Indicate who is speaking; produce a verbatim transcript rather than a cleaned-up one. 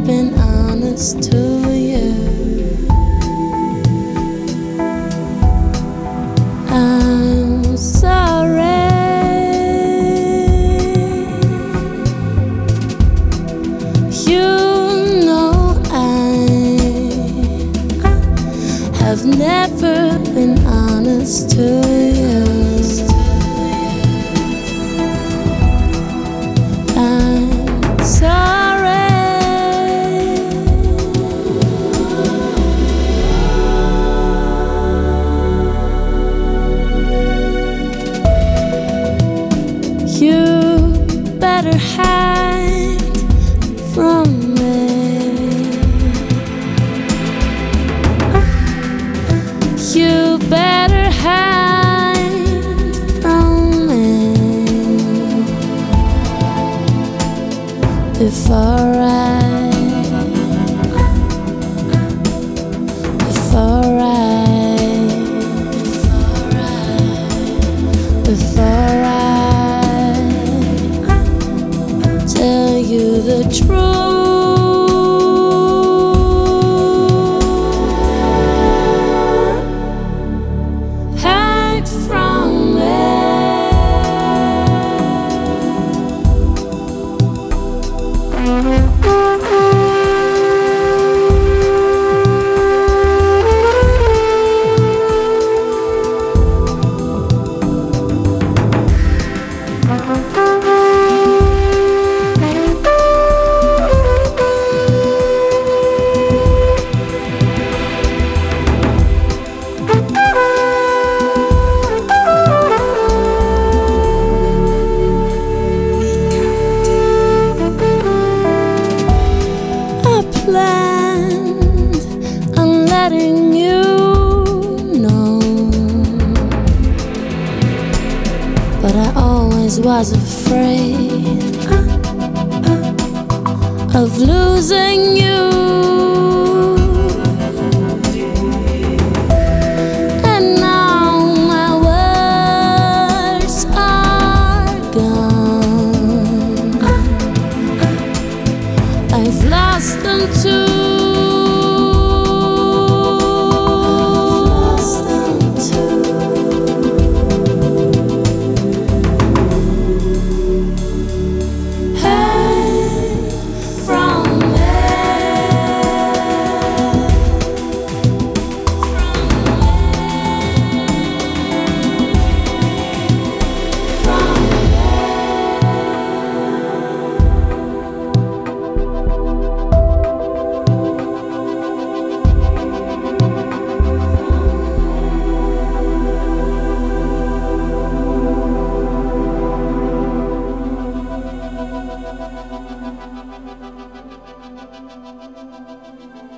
Speaker 1: been honest to you. I'm sorry. You know I have never been honest to you. I'm sorry. You better hide from me. You better hide from me before I, before I, before I tell you the truth. Hide from me. Planned on letting you know, but I always was afraid of losing you. And now my words are gone. I've lost them too. Thank you.